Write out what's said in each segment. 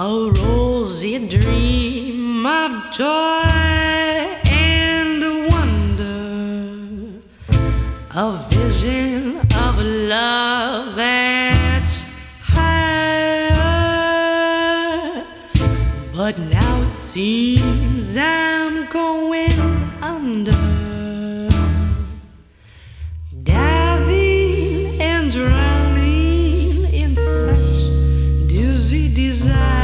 A rosy dream of joy and wonder, a vision of love that's higher. But now it seems I'm going under, diving and drowning in such dizzy desire.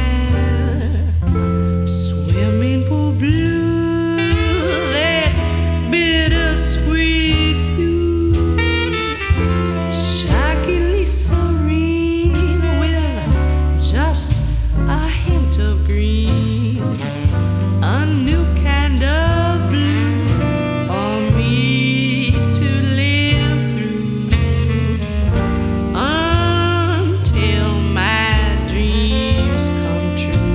Swimming pool blue, that bittersweet hue, shockingly serene with just a hint of green, a new kind of blue for me to live through until my dreams come true.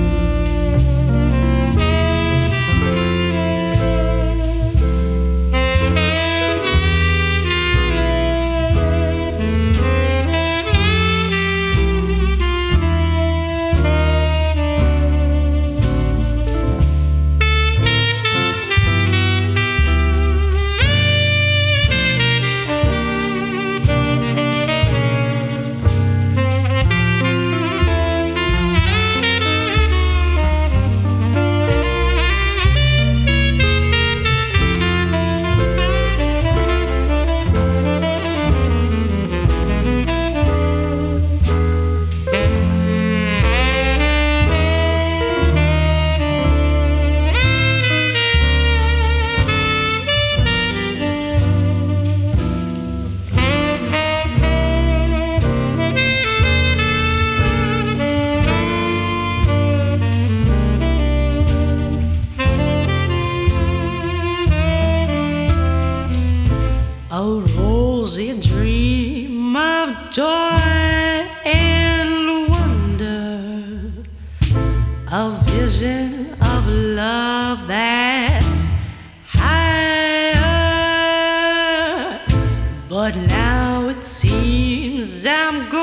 A rosy dream of joy and wonder, a vision of love that's higher. But now it seems I'm going